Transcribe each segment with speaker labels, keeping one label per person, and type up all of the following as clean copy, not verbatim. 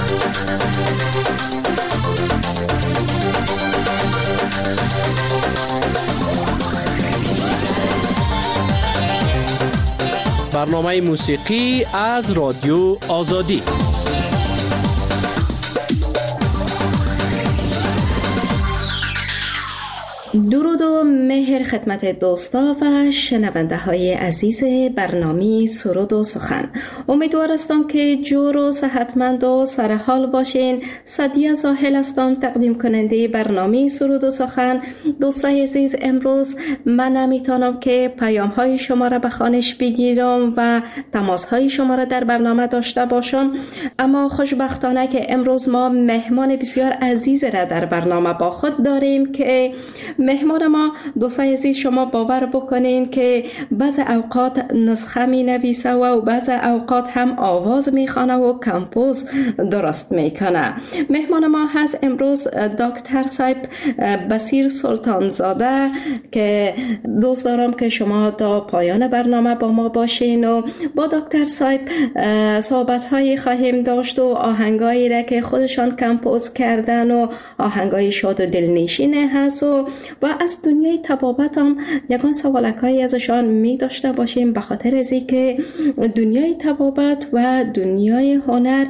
Speaker 1: برنامه موسیقی از رادیو آزادی.
Speaker 2: درود و مهر خدمت دوستا و شنونده های عزیز برنامه سرود و سخن. امیدوار هستم که جور و صحتمند و سرحال باشین. سعدیه زاهل هستم، تقدیم کننده برنامه سرود و سخن. دوستای عزیز، امروز من نمیتونم که پیام های شما را به خوانش بگیرم و تماس های شما را در برنامه داشته باشم، اما خوشبختانه که امروز ما مهمان بسیار عزیز را در برنامه با خود داریم که مهمان ما، دوستای عزیز، شما باور بکنین که بعض اوقات نسخه می نویسه و بعض اوقات هم آواز می خوانه و کمپوز درست می کنه. مهمان ما هست امروز دکتر صاحب بصیر سلطان زاده که دوست دارم که شما تا پایان برنامه با ما باشین و با دکتر صاحب صحبت هایی خواهیم داشت و آهنگایی را که خودشان کمپوز کردن و آهنگای شاد و دلنشینه هست و از دنیای طبابت هم یکان سوالکایی ازشان می داشته باشیم، به خاطر از اینکه دنیای طبابت و دنیای هنر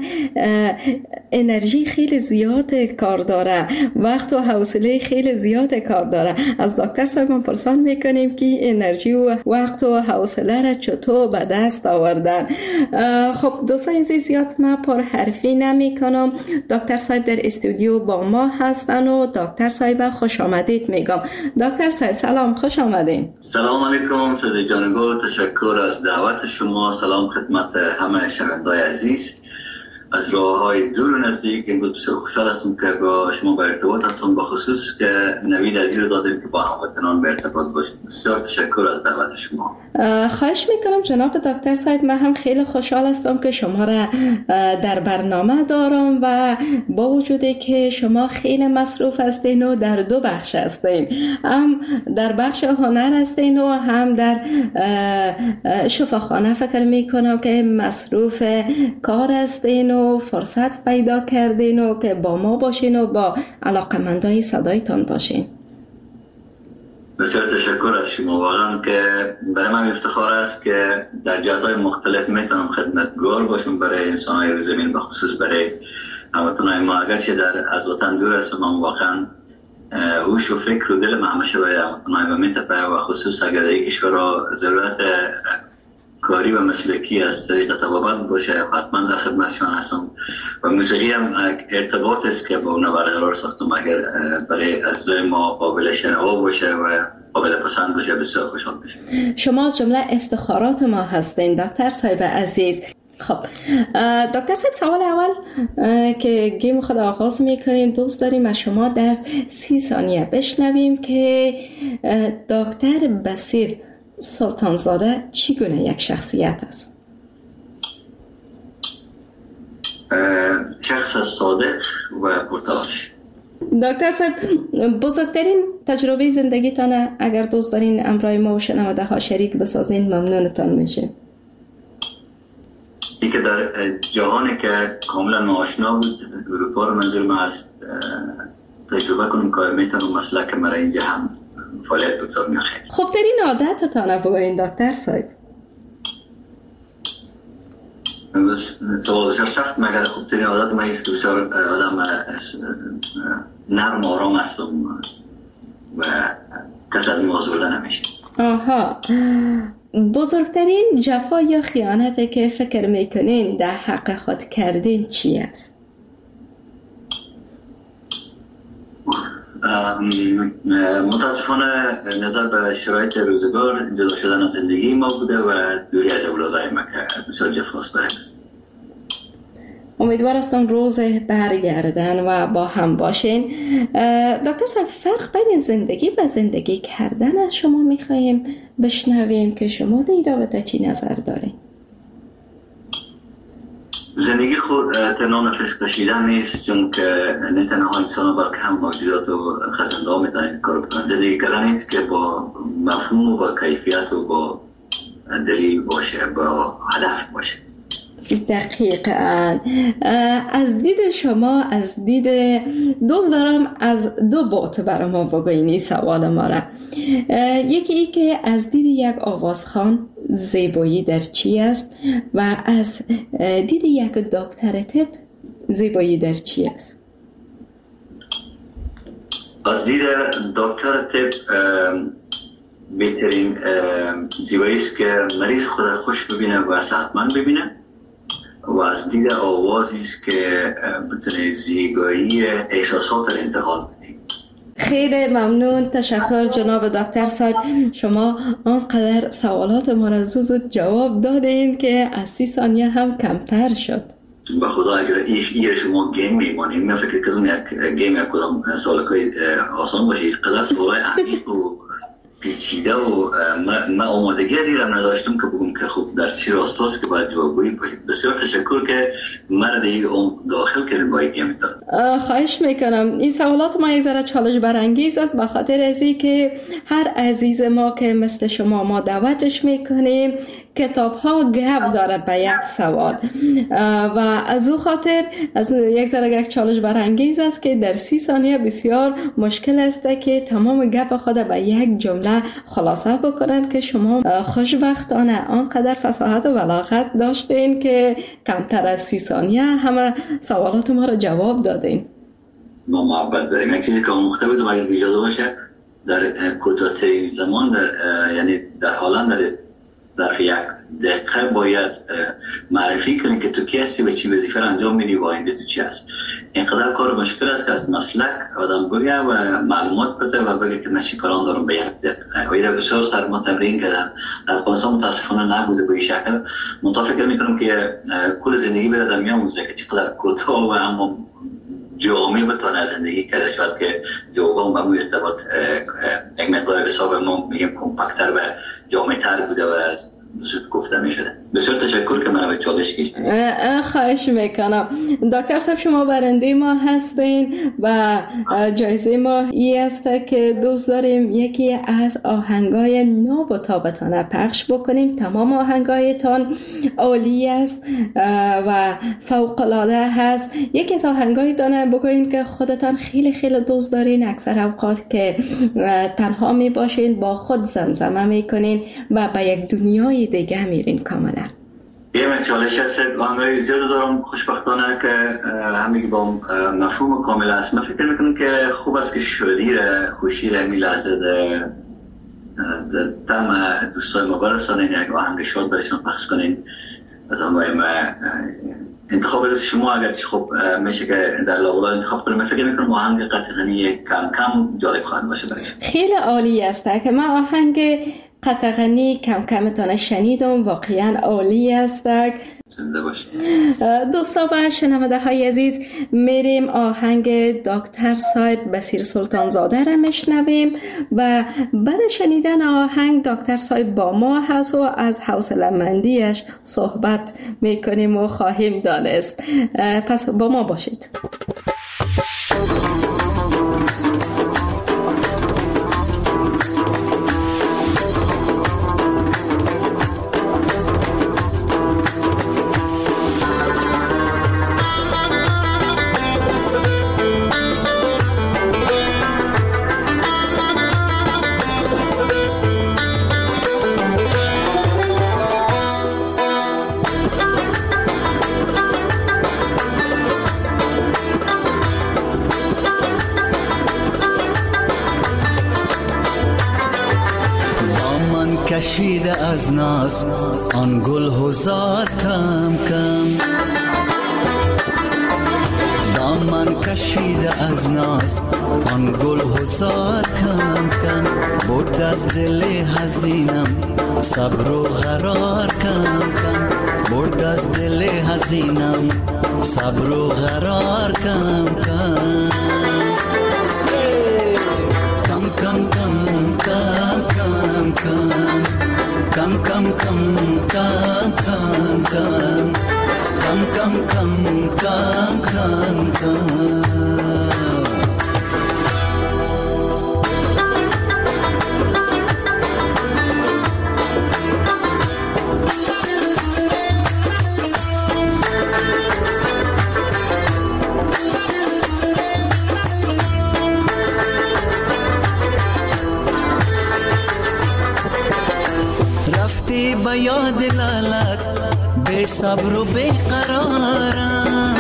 Speaker 2: انرژی خیلی زیاد کار داره، وقت و حوصله خیلی زیاد کار داره. از دکتر صاحب پرسان میکنیم که انرژی و وقت و حوصله را چطور به دست آوردن. خب دوستان عزیز، زیاد من پر حرفی نمی کنم. دکتر صاحب در استودیو با ما هستن و دکتر صاحب خوش آمدید میگم. دکتر صاحب سلام، خوش آمدین.
Speaker 3: سلام علیکم سید جانگو، تشکر از دعوت شما. سلام خدمت همه شنوندگان عزیز از راه‌های دور و نزدیک. امروز بسیار خوشحال هستم که با شما به ارتباط هستم، با خصوص که نوید عزیز رو دادیم که با هموطنان به ارتباط باشیم. بسیار تشکر از دعوت شما.
Speaker 2: خواهش میکنم جناب دکتر صاحب. من هم خیلی خوشحال هستم که شما را در برنامه دارم و با وجودی که شما خیلی مصروف هستین و در دو بخش هستین، هم در بخش هنر هستین و هم در شفاخانه. فکر میکنم که مصروف کار هستین و فرصت پیدا کردین و که با ما باشین و با علاقمندای صدایتان باشین.
Speaker 3: بسیار تشکر از شما. واقعا که برای من افتخار است که در جهات‌های مختلف میتونم خدمتگار باشم برای انسان‌های روی زمین، به خصوص برای هموطنان ما. اگرچه از وطن دور هستم، اما واقعا هوش و فکر و دل من همیشه برای هموطنان ما میتپه و خصوص اگر در این کشور را ضرورت کاری و مسلکی از طریق طبابت باشه، حتما در خدمتشان هستم. و موسیقی هم ارتباط است که با اون برقرار ساختم. اگر برای اعضای ما قابل شنوا باشه و قابل پسند باشه، بسیار خوشحال بشم.
Speaker 2: شما از جمله افتخارات ما هستین دکتر صاحب عزیز. خب دکتر صاحب، سوال اول که گیم خود آغاز میکنیم، دوست داریم از شما در 30 ثانیه بشنویم که دکتر بصیر سلطان زاده چگونه یک شخصیت است؟
Speaker 3: شخص صادق و پرتلاش.
Speaker 2: دکتر صاحب، بزرگترین تجربه زندگیتان اگر دوست دارین امرای ما و شنونده ها شریک بسازین ممنونتان میشه.
Speaker 3: این که در جهانی که کاملا ناآشنا بود، اروپا رو منظور من است، تجربه کنم که میتونم مسلک مرا اینجا هم فعالیت بگذار میخواه.
Speaker 2: خب ترین عادتتان بگوین دکتر صاحب.
Speaker 3: سوال بسیار سخت، مگر خوب ترین عادت من است که بسیار آدم نرم و آرام هستم و کس از موضوع نمیشه.
Speaker 2: آها، بزرگترین جفا یا خیانتی که فکر میکنین در حق خود کردین چی است؟
Speaker 3: متاسفانه نظر به شرایط روزگار جدا شدن از زندگی ما بوده و دوری از اولادای ما که بسیار جفاست برای
Speaker 2: امیدوار هستم روز برگردن و با هم باشین. دکتر صاحب، فرق بین زندگی و زندگی کردن از شما میخواییم بشنویم که شما در این رابطه چی نظر دارین؟
Speaker 3: زندگی خود تنها نفس کشیدن نیست، چون که نه تنها انسان ها بلکه هم موجودات و خزنده ها میتونن کار بکنن. زندگی کردن نیست که با مفهوم و با کیفیت و با دلیل باشه، با هدف باشه.
Speaker 2: دقیقاً. از دید شما، از دید دوست دارم از دو بعد برای ما بگوین این سوال ما را. یکی ای که از دید یک آوازخوان زیبایی در چی است و از دید یک دکتر طب زیبایی در چی است؟
Speaker 3: از دید دکتر طب بهترین زیبایی است که مریض خود خوش ببینه و صحتمند ببینه، و از دید آوازی است که بتونه زیبایی احساسات را انتقال بده.
Speaker 2: خیلی ممنون، تشکر جناب دکتر صاحب. شما آنقدر سوالات ما را زود جواب دادین که از 30 ثانیه هم کمتر شد.
Speaker 3: به خدا اگر ایش شما گیم میمانیم، من فکر کردم یک گیم یک کدام سوالای آسان باشه، قدر سوالای عمیق و پیچیده و من آمادگی دیرم نداشتم که بگم که خوب در چی راستاست که باید جوابگویی باشید. بسیار تشکر که مرا دیگه داخل کردیم با این گیم.
Speaker 2: خواهش میکنم. این سوالات ما یک ذره چالش برانگیز است، به خاطر از این که هر عزیز ما که مثل شما ما دعوتش میکنیم کتاب ها گپ دارد به یک سوال و از او خاطر از یک ذره یک چالش برانگیز است که در 30 ثانیه بسیار مشکل است که تمام گپ خود به یک جمله خلاصه بکنن که شما خوشبختانه آنقدر فصاحت و بلاغت داشتین که کمتر از 30 ثانیه همه سوالات ما را جواب دادین.
Speaker 3: ما محبت داریم. یک چیزی که مختلف بدم اگر اجازه باشه در کوتاه‌ترین زمان یعنی در حالا در یک دقیقه باید معرفی کنی که تو کی هستی و چی وظیفه را انجام میدی و آینده تو چی هست. اینقدر کار مشکل است که از مسلک آدم بگه و معلومات بده و بگه که من چی کاران دارم به یک دقیقه. و این بسیار سر ما تمرین کردن. در افغانستان متاسفانه نبوده به این شکل. من فکر میکنم که کل زندگی بره در میاموزه که چقدر کوتاه و اما جامعه بتونه زندگی کرده، شاید که جوابم با اون ارتباط یک مقدار حساب ما میگم کمپکتر و جامع‌تر بوده و زود گفته میشده. بسیار تشکر که منو به چالش کشیدید.
Speaker 2: خواهش میکنم. دکتر صاحب شما برنده ما هستین و جایزه ما این است که دوست داریم یکی از آهنگای ناب و تابتانه پخش بکنیم. تمام آهنگایتان عالی است و فوق العاده هست. یکی از آهنگای دانه بگوین که خودتان خیلی خیلی دوست دارین، اکثر اوقات که تنها می باشین با خود زمزمه میکنین و به یک دنیای دیگه میرین کاملا.
Speaker 3: یه چالش هست، آنگاهی زیاد دارم خوشبختانه که همگی با مفهوم کامل است. من فکر میکنم که خوب است که شادی را، خوشی را می لحظه در تم دوستای ما برسانین، یک آهنگ شاد برشان پخش کنین. از آنگاهی ما انتخاب از شما اگر خب میشه که در لاولا انتخاب کنیم. من فکر میکنم آهنگ قطغنی کم کم جالب خواهد باشه برای شما.
Speaker 2: خیلی عالی است که من آهنگ قطغنی کم کمتان شنیدم، واقعا عالی است.
Speaker 3: زنده باشید.
Speaker 2: دوستان و شنونده های عزیز، میریم آهنگ دکتر صاحب بصیر سلطان زاده را میشنویم و بعد شنیدن آهنگ دکتر صاحب با ما هست و از حوصله‌مندیش صحبت میکنیم و خواهیم دانست. پس با ما باشید.
Speaker 4: کشیده از ناز آن گل هزار کم کم، دامن کشیده از ناز آن گل هزار کم کم، برد از دل حزینم صبر و قرار کم کم، برد از دل حزینم صبر و قرار کم کم، کم کم کم کم کم کم کم کم کم کم کم کم کم کم کم کم. با یاد لالت بے صبر و بے قرارم،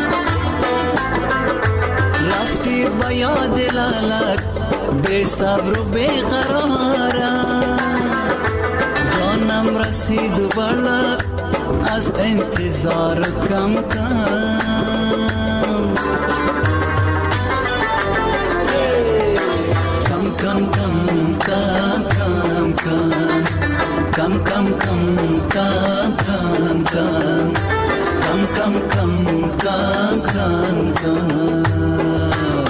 Speaker 4: رفتی با یاد لالت بے صبر و بے قرارم، جانم رسید و برلب از انتظار کم کم. Come, come, come, come, come, come, come, come, come, come, come, come, come, come, come, come.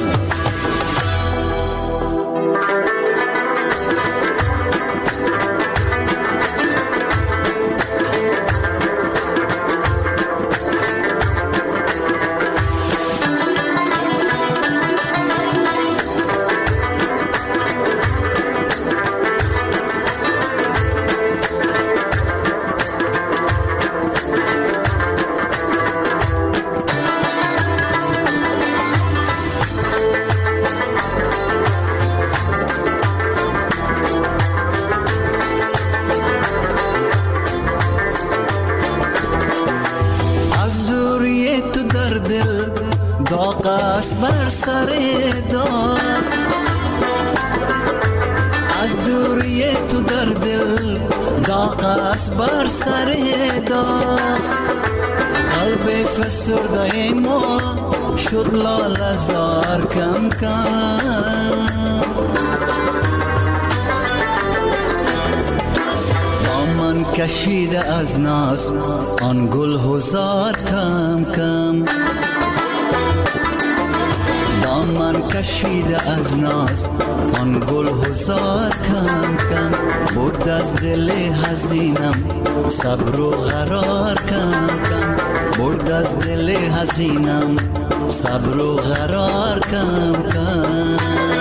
Speaker 4: بر سر داغ از دوری تو در دل داغ است بر سر داغ، قلب فسرده ما شد لاله زار کم کم، دامن کشیده از ناز آن گل هزار کم کم، دامن کشیده از ناز آن گل هزار کم کم، برد از دل حزینم صبر و قرار کم کم، برد از دل حزینم صبر و قرار کم کم.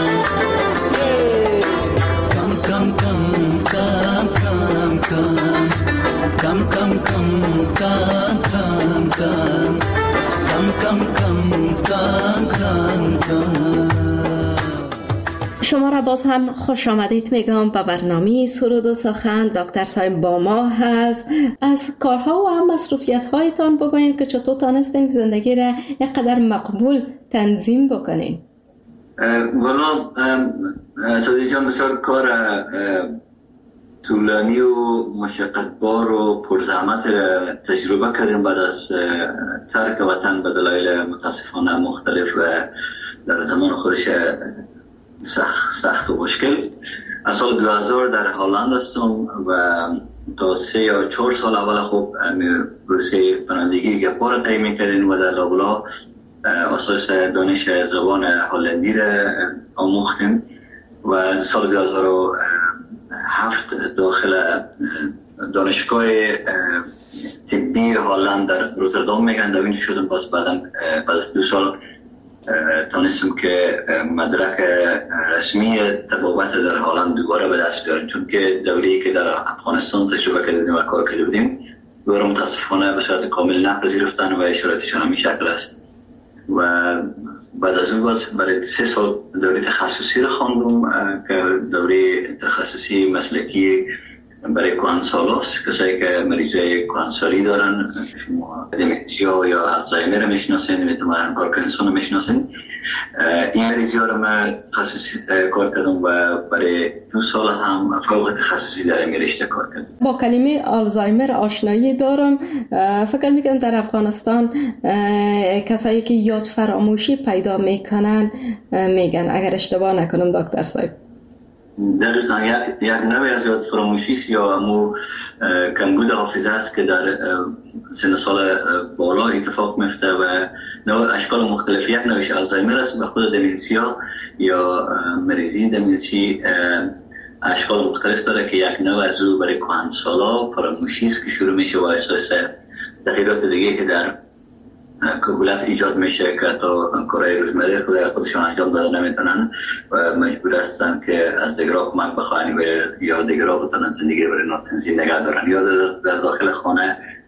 Speaker 4: کم کم کم کم کم کم کم کم کم کم کم کم کم کم کم کم.
Speaker 2: شما را باز هم خوش آمدید میگم به برنامه سرود و سخن. دکتر صاحب با ما هست. از کارها و هم مصروفیت هایتان بگوین که چطور تانستین زندگی را اینقدر مقبول تنظیم بکنین.
Speaker 3: والا سادی جان بسیار کار طولانی و مشقتبار و پرزحمت تجربه کردیم بعد از ترک وطن به دلایل متاسفانه مختلف و در زمان خودش سخت و مشکل. از سال 2000 در هلند هستم و تا 3 یا 4 سال اول خوب پروسه پناهندگی گپا را طی می‌کردیم و در لابلا اساس دانش زبان هلندی را آموختیم و سال 2007 داخل دانشگاه طبی هلند در روتردام میگن در اینجا شدم. باز بعد از 2 سال تانستم که مدرک رسمی طبابت در هلند دوباره به دست بیارم، چون که دوره‌ای که در افغانستان تجربه کردیم و کار کرده بودیم دوباره متاسفانه به صورت کامل نپذیرفتن و اشاراتشان همین شکل است. و بعد از اون باز برای 3 سال دوره تخصصی رو خواندم که دوره تخصصی مسلکی برای کوهنسالاست، کسایی که مریضای کوهنسالی دارن، شما دمنسیا یا الزایمر رو میشناسین، میتونن پارکینسون رو میشناسین. این مریضی ها رو من تخصصی کار کردم و برای 2 سال هم فوق تخصصی در این رشته کار کردم.
Speaker 2: با کلمه آلزایمر آشنایی دارم. فکر میکنم در افغانستان کسایی که یاد فراموشی پیدا میکنن میگن، اگر اشتباه نکنم دکتر صاحب.
Speaker 3: دقیقا یک نوعی از یاد فراموشی است یا امو کمبود حافظه است که در سن سال بالا اتفاق میفته و نوع اشکال مختلف. یک نوعش آلزایمر است و خود دمنسیا یا مریضی دمنسی اشکال مختلف داره که یک نوع از او برای کهنسالا فراموشی است که شروع میشه و اساس تغییرات دیگه که در کهولت ایجاد میشه که تا کارهای روزمره خودشان انجام داده نمیتونن و مجبور هستن که از دیگرها کمک بخواهن و یا دیگرها بتونن زندگی برای تنظیم نگه دارن یا در داخل خانه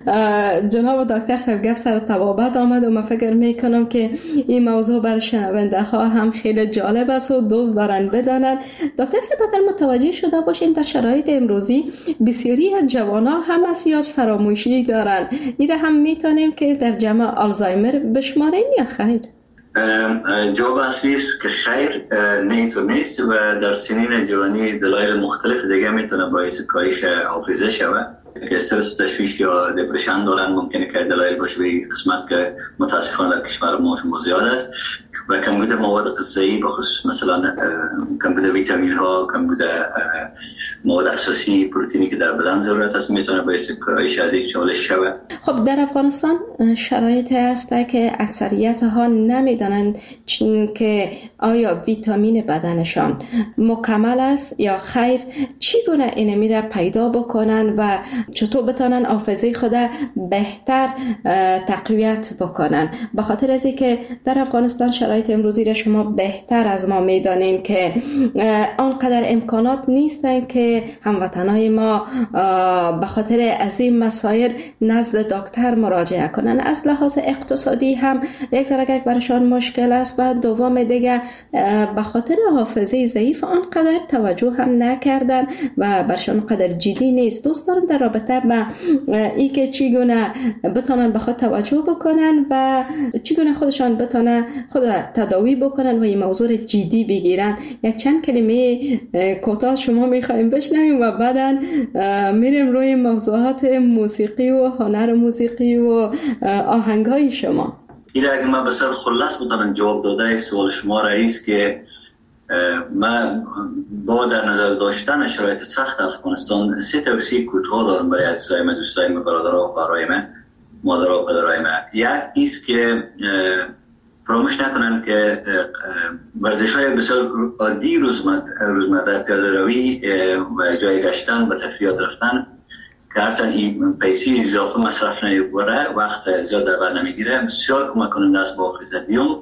Speaker 2: جناب دکتر صاحب گفت سر طبابت آمد و من فکر میکنم که این موضوع برای شنونده ها هم خیلی جالب است و دوست دارن بدانن. دکتر صاحب متوجه شده باشین در شرایط امروزی بسیاری از جوانان هم از یاد فراموشی دارن. این هم میتونیم که در جمع آلزایمر بشماریم یا خیر؟
Speaker 3: جواب اصلی است که خیر، نه اینطور نیست و در سنین جوانی دلایل مختلف دیگه میتونه باعث کاهش حافظه شود. استرس، تشویش یا دپرشن دارن، ممکنه که دلایل باشه به قسمت که متاسفانه در کشور ما شما زیاد است و کمبود مواد غذایی بخصوص مثلا کمبود ویتامین ها، کمبود مواد اساسی پروتئینی که در بدن ضرورت است میتونه باعث کاهش از یک چالش شود.
Speaker 2: خب در افغانستان شرایطی هست که اکثریت ها نمیدانند که آیا ویتامین بدنشان مکمل است یا خیر، چگونه این میره پیدا بکنن و چطور بتونن حافظه خود بهتر تقویت بکنن. به خاطر از اینکه در افغانستان شرایط امروزی را شما بهتر از ما میدانیم که آنقدر امکانات نیستن که هموطنای ما به خاطر از این مسائل نزد دکتر مراجعه کنن. از لحاظ اقتصادی هم یک ذره برایشان مشکل است و دوم دیگه به خاطر حافظه ضعیف آنقدر توجه هم نکردن و برشان قدر جدی نیست. دوست دارم در رابطه با ای که چگونه بتونن به خود توجه بکنن و چگونه خودشان بتونن خود تداوی بکنن و این موضوع جدی بگیرن. یک چند کلمه کوتاه شما میخوایم بشنویم و بعداً میریم روی موضوعات موسیقی و هنر موسیقی و آهنگای شما.
Speaker 3: این اگر من بسیار خلاص بتونم جواب داده سوال شما رئیس که من با در نظر داشتن شرایط سخت افغانستان 3 توصیه کوتاه دارم برای عزیزای من، دوستای من، برادرها و خواهرای من، مادرها و پدرهای من. یک ایست که فراموش نکنن که ورزش‌های بسیار عادی روزمره، پیاده روی و جای گشتن و تفریحات رفتن که هرچند این پیسی اضافه مصرف نمی‌بره، وقت زیاد در بر نمیگیره، بسیار کمک کننده است با حافظه.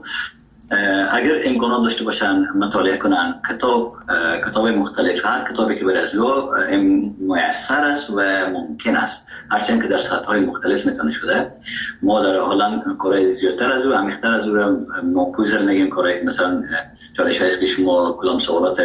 Speaker 3: اگر امکانات داشته باشن مطالعه کنن کتاب مختلف، هر کتابی که برای از لو میسر است و ممکن است، هرچند که در سطح‌های مختلف میتونه شده. ما در هلند کارهای زیادتر از او، عمیق‌تر از او را ناپویزر نگیم. کارهای مثلا چالش هست که شما کدام سوالات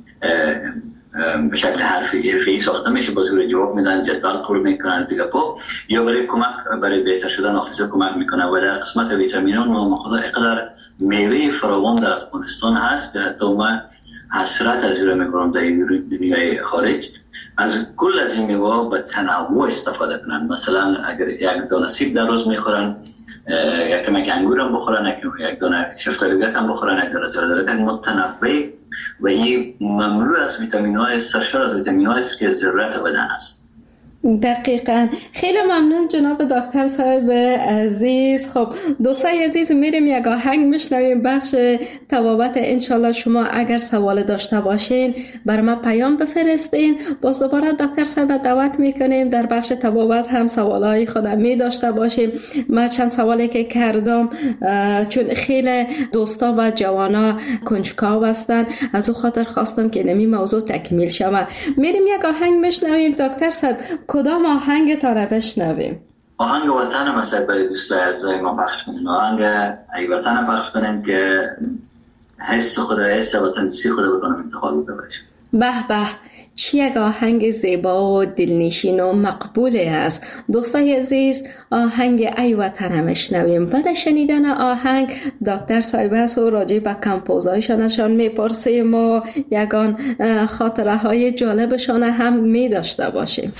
Speaker 3: به شکل حرفی ساخته میشه، با زور جواب میدن، جدول پر میکنن دیگه یا برای کمک برای بهتر شدن حافظه کمک میکنه. و در قسمت ویتامین‌ها ما خدا اینقدر میوه فراوان در افغانستان هست که حتی من حسرت از اون میکنم در دنیای خارج از کل از این میوه به تنوع استفاده کنن. مثلا اگر یک دانه سیب در روز میخورن، یک کمک انگور هم بخورن، یک دانه شفتالو هم بخورن، یک دانه زردالو متنوع و این مملو از ویتامین‌های، سرشار از ویتامین‌های است که ضرورت بدن است.
Speaker 2: دقیقاً. خیلی ممنون جناب دکتر صاحب عزیز. خب دوستای عزیز، میریم یک آهنگ میشنویم بخش طبابت. انشالله شما اگر سوال داشته باشین بر ما پیام بفرستین. باز دوباره دکتر صاحب دعوت میکنیم در بخش طبابت هم سوالای خودم می داشته باشیم. من چند سوالی که کردم چون خیلی دوستا و جوانا کنجکاو هستن، از او خاطر خواستم که نمی موضوع تکمیل شود. میریم یک آهنگ میشنویم. دکتر صاحب کدام آهنگ تا رو بشنویم؟
Speaker 3: آهنگ وطن مثلا برای دوستای عزیزای ما پخش کنیم. آهنگ ای وطن پخش کنیم که حس خود، حس وطن دوستی خود بتونم انتقال بده باشیم.
Speaker 2: به به، چه یک آهنگ زیبا و دلنشین و مقبوله است. دوستای عزیز، آهنگ ای وطن میشنویم. بعد شنیدن آهنگ دکتر صاحب هست و راجع به کمپوزایشان ازشان میپرسیم و یگان خاطره های جالبشان هم می داشته باشیم.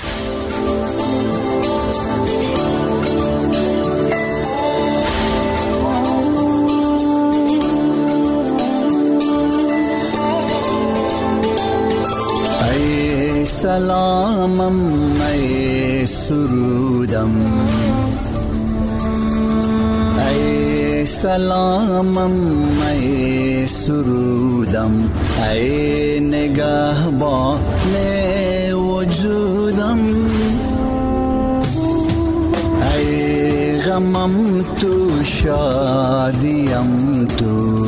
Speaker 4: سلامم ای سرودم، ای سلامم ای سرودم، ای نگهبان وجودم، ای غمم تو شادیم تو،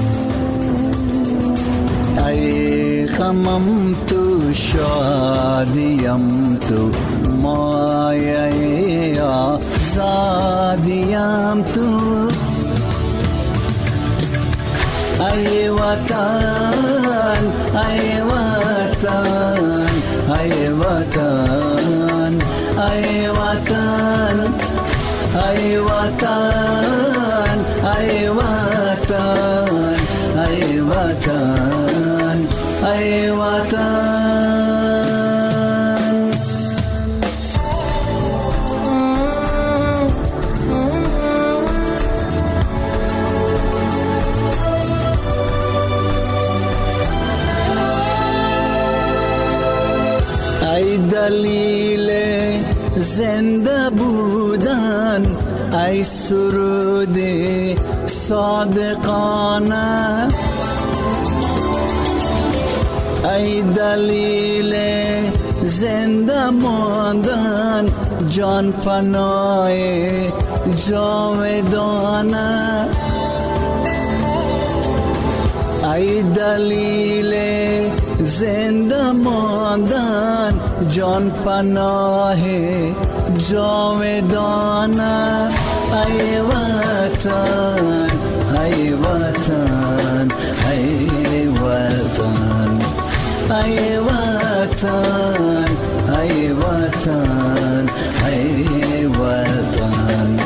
Speaker 4: ای غمم تو شادیم تو، مایه آزادیم تو. ای وطن ای وطن ای وطن ای وطن ای وطن ای وطن ای وطن ای وطن. ای دلیل زنده بودن، ای سرود صادقانه، ای دلیل زنده ماندن، جان پناه جاودانه، ای دلیل زنده ماندن، جان پناه جاودانه. ای وطن ای وطن ای وطن ای وطن ای وطن ای وطن.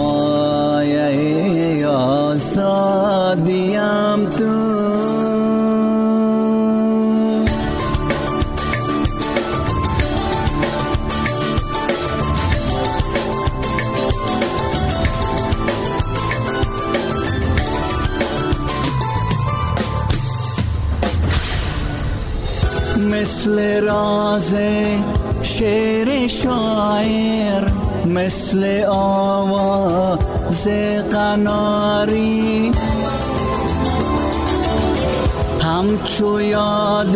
Speaker 4: مایه آزادیم تو. مثل راز شعر شاعر، مثل آواز قناری، همچو یاد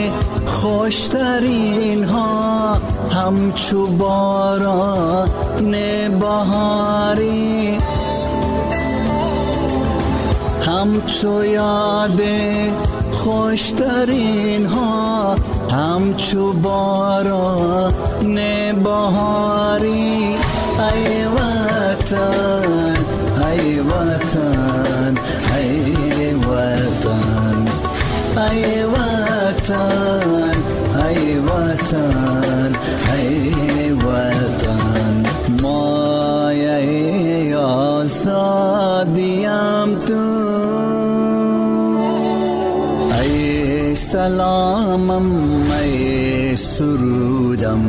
Speaker 4: خوشترین ها، همچو باران بهاری، همچو یاد خوشترین ها، همچو باران بهاری. ای وطن ای وطن ای وطن ای وطن ای وطن ای وطن. مایه آزادیم تو. ای سلامم ای سرودم،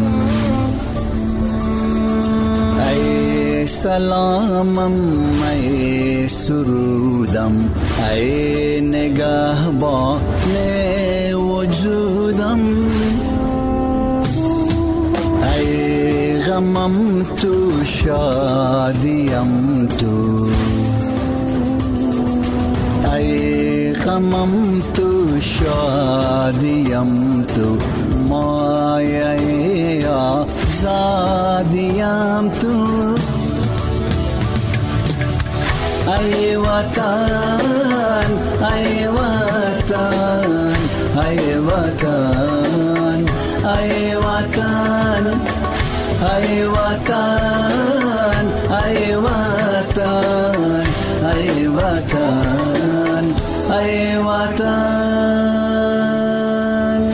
Speaker 4: ای سلامم ای سرودم، ای نگهبان وجودم، ای غمم تو شادیم تو، ای غمم تو شادیم تو. مایه آزادیم تو. ای وطن ای وطن ای وطن ای وطن ای وطن ای وطن ای وطن ای وطن.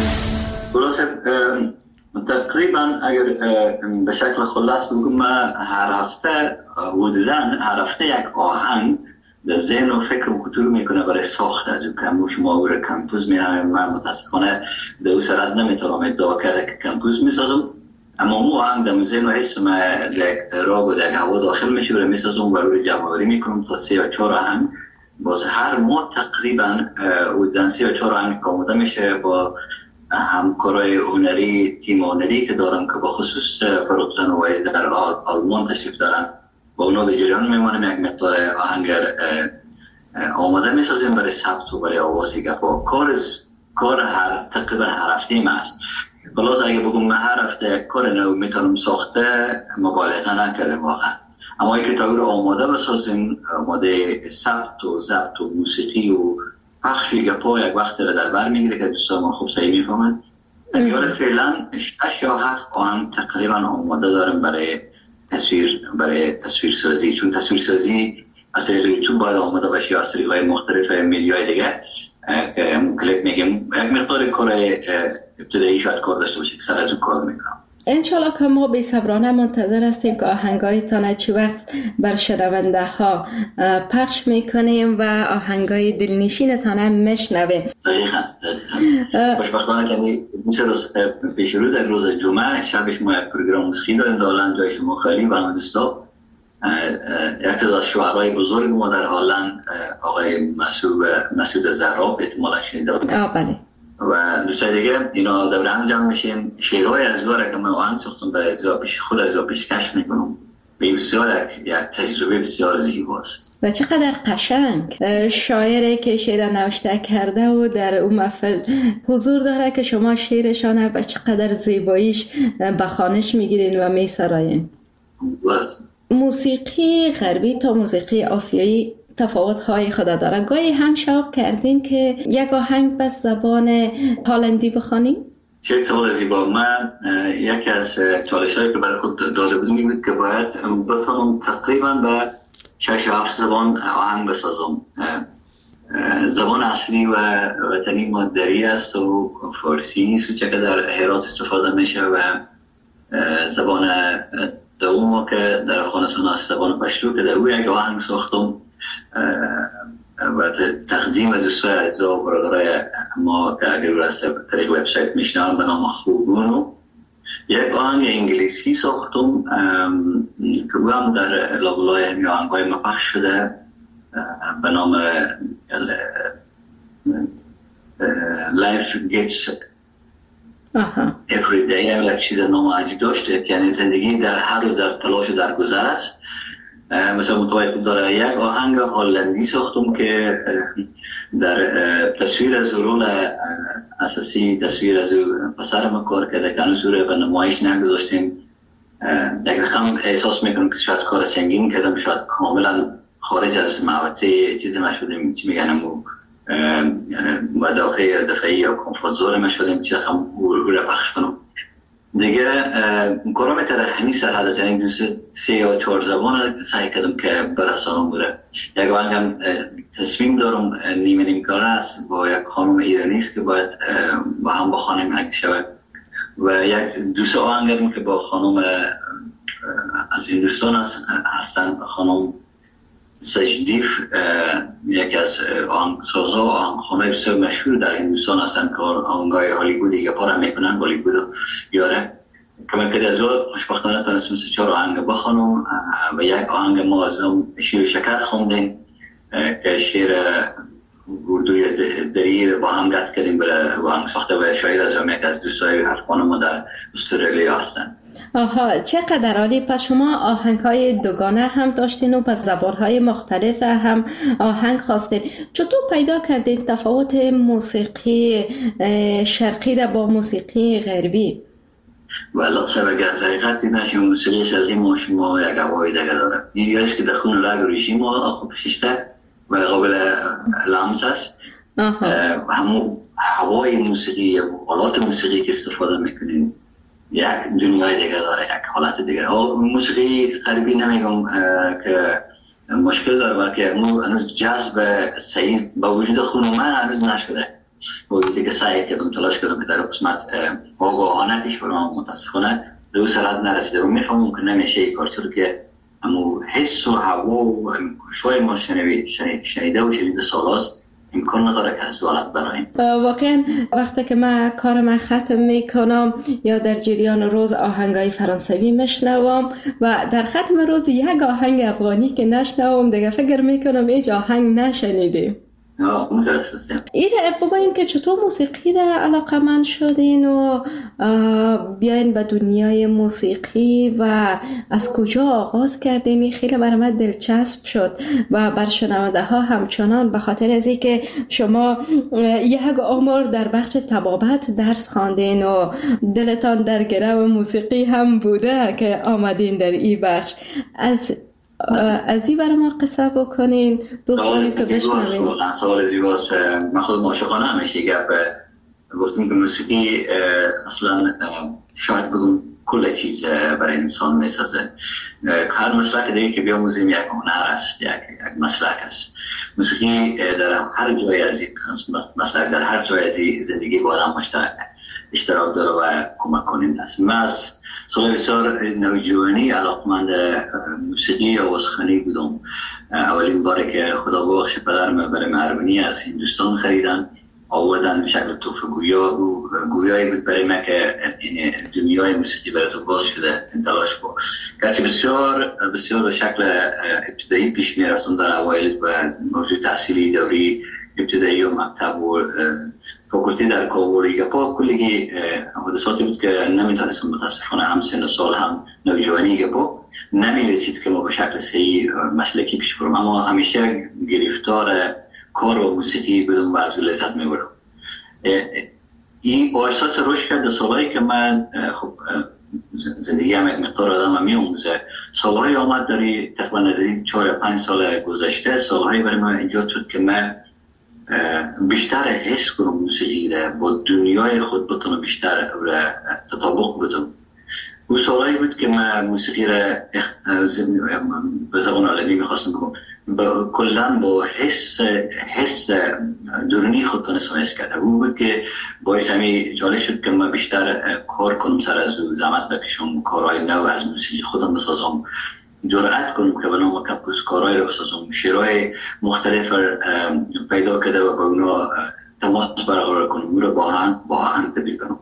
Speaker 3: تقریبا اگر به شکل خلاص بگم، من هر هفته حدوداً هر هفته یک آهنگ در ذهن و فکر و کتور میکنه برای ساخت از او کموش ما او را کمپوز میرم. من متاسفانه در او سرد نمیتونم ادعا کرده که کمپوز میسازم، اما مو آهنگ در ذهن و حس من در راگ و در هوا داخل میشه و میسازم و روی جمع‌آوری میکنم تا 3 یا 4 آهنگ. باز هر ماه تقریبا حدوداً 3 یا 4 آهنگ آماده میشه با همکارای هنری، تیم هنری که دارم که با خصوص فروختن و ویز در آلمان تشریف دارن، با اونا به جریان میمانیم. یک مقدار آهنگر آماده میسازیم برای ثبت و برای آوازی گفا. کار هر تقریبا هر هفته ما است. خلاص اگه بگم من هر هفته یک کار نو میتونم ساخته، مبالغه نکردم واقعا. اما اگه تا او رو آماده بسازیم، آماده ثبت و ضبط و موسیقی و پخش گپا یک وقت رو در بر میگیره که دوستان ما خوب صحیح میفهمند. یاد فعلا 6 یا 7 آهنگ تقریبا آماده دارم برای برای تصویرسازی، چون تصویرسازی از طریق یوتیوب باید آماده باشه از طریق‌های مختلف میدیای دیگه که کلیپ میگیم یک مقدار کار ابتدایی شاید کار داشته باشه که سر از اون کار میکنم.
Speaker 2: انشالله که ما بی‌صبرانه منتظر هستیم که آهنگایتان چی وقت بر شنونده ها پخش میکنیم و آهنگای دلنشینتان هم میشنویم.
Speaker 3: دقیقاً. خوشبختانه که مثل روز پیش رو در روز جمعه شبش ما یک پروگرام موسیقی داریم در هلند جای شما خالی و همدوستا یک تعداد از شاعرای بزرگ ما در هلند آقای مسعود زراب احتمالاً شنیده بودید.
Speaker 2: بله.
Speaker 3: و دوستای دیگه اینا دور هم جمع میشیم شعرهای از داره که من آهنگ ساختم برای خود از پیشکش میکنم. بسیار یک تجربه بسیار زیباست
Speaker 2: و چقدر قشنگ. شاعری که شعر نوشته کرده و در اون محفل حضور داره که شما شعرشانه و چقدر زیباییش به خوانش میگیرین و میسراین. موسیقی غربی تا موسیقی آسیایی تفاوت‌های خود داره. گاهی هم شوق کردین که یک آهنگ بس زبان هلندی بخوانیم؟
Speaker 3: چه سوال زیبا. من یکی از چالش‌هایی که برای خود داده بودم این بود که باید بتونم تقریباً به 6-7 زبان آهنگ بسازم. زبان اصلی و وطنی ما دری است و فارسی است که در هرات استفاده میشه و زبان دوم که در افغانستان است زبان پشتو که در او یک آهنگ ساختم و تقدیم دوستای عزیز و برادرای ما که اگر از طریق وبسایت میشنون به نام خوبونو یک آهنگ انگلیسی ساختم که او هم در لابلای همی آهنگای ما پخش شده به نام Life Gets Every Day. یک چیز نام عجیب داشته که یعنی زندگی در هر روز در تلاش و در گذر است. مثلا متوجه داره یک آهنگ هلندی ساختم که در تصویر از رول اساسی تصویر از پسر ما کار کرده که هنوز به نمایش نگذاشتیم. یک رقم احساس میکنم که شاید کار سنگین کردم، شاید کاملا خارج از محوطه چیز ما شدیم، چی میگن مدافع دفعی یا کمفورت زون ما شدیم، چی رقم رو پخش کنم دیگه. کارم همین سرحد است، یعنی 3 یا 4 زبان سعی کردم که برسانم بره. یک آهنگم تصمیم دارم نیمه کاره است با یک خانم ایرانی است که باید با هم بخوانیم اگه شود و یک دوست آهنگم که با خانم از هندوستان هستن، خانم سجدیف، یکی از آهنگسازا و آهنگخوانای بسیار مشهور در هندوستان هستن که آهنگای هالیوودی که پارم میکنن هالیوود یاره که من که از خوشبختانه تونستم 3-4 آهنگ بخوانم و یک آهنگ ما از شیر و شکر خوندیم که شعر اردوی دری با هم گفت کردیم برای آهنگ ساخته و شاعر از یک از دوستای افغان ما در استرالیا هستن.
Speaker 2: آها، چقدر عالی. پس شما آهنگ‌های دوگانه هم داشتین و پس زبان‌های مختلف هم آهنگ خواستین. چطور پیدا کردین تفاوت موسیقی شرقی را با موسیقی غربی؟
Speaker 3: والا سبب از حقیقت این است که موسیقی شرقی ما شما یک هوای دیگه داره. این است که دخون رگ ریشی ما آخو پشیشته و قابل لمس است. همون هوای موسیقی و آلات موسیقی که استفاده میکنین یک دنیای دیگه داره، یک حالت دیگه. موسیقی غربی نمیگم که مشکل داره، بلکه هنوز جذب صحیح با وجود خون من هنوز نشده. وقتی که سعی کردم تلاش کردم که در قسمت آگاهانه پیش برم متاسفانه به اون سرعت نرسیده و میفهمم که نمیشه این کار، چون که همون حس و هوا و شاید ما شنیده و شنیده سالاست امکان نداره که از حالت برایم.
Speaker 2: واقعا وقتی که من کارم ختم میکنم یا در جریان روز آهنگای فرانسوی میشنوم و در ختم روز یک آهنگ افغانی که نشنوم دیگه فکر میکنم هیچ آهنگ نشنیدیم. این بگوین که چطور موسیقی را علاقه‌مند شدین و بیاین به دنیای موسیقی و از کجا آغاز کردین؟ خیلی برای من دلچسب شد و بر شنونده ها همچنان، به خاطر از اینکه شما یک عمر در بخش طبابت درس خواندین و دلتان در گرو موسیقی هم بوده که آمدین در این بخش. از این برای ما قصه بکنین دوست داریم که بشنویم.
Speaker 3: سوال زیباست. من خودم عاشقانه همیشه گفتم که موسیقی اصلا شاید بگم کل چیز برای انسان میسازه. هر مسلک دیگه که بیاموزیم یک هنر است، یک مسلک است. موسیقی در هر جای از مسلک در هر جای از زندگی با آدم اشتراک داره و کمک کننده است. من از سال بسیار نوجوانی علاقمند موسیقی آوازخوانی بودم. اولین باری که خدا بخش پدرم برای ارمنی از هندوستان خریدن آوردن به شکل تحفه گویایی بود برای من که دنیای موسیقی برای تو باز شده انتلاش بود. گرچه بسیار بسیار به شکل ابتدایی پیش می رفتم در اوایل و موضوع تحصیلی دوری ابتدایی و مکتب و فاکولتی در کابل گپا کلی حادثاتی بود که نمیتونستم متاسفانه هم سن و سال هم نوجوانی گپا نمیرسید که ما به شکل صحیح مسلکی پیش برم، اما همیشه گرفتار کار و موسیقی بدون و از لذت میبرم. این با احساس رشد کرد سالهایی که من خب زندگی هم یک مقدار آدم میاموزه. سالهایی آمد داری تقریبا 4-5 سال گذشته سالهایی برای من ایجاد شد که من بیشتر حس کنم موسیقی را با دنیای خود بتونم بیشتر تطابق بدم. اون سالهایی بود که من موسیقی را به زبان علمی میخواستم بگم کلن با حس درونی خود تونستم حس کرده. اون بود که باعث همی جالب شد که من بیشتر کار کنم سر از زحمت بکشم، کارهای نو از موسیقی خودم بسازم، جرأت کنم که به نام کپوس کارهای رو بسازم، شعرهای مختلف پیدا کرده و با اونا تماس برقرار کنم، اون رو با هم تبدیل کنم.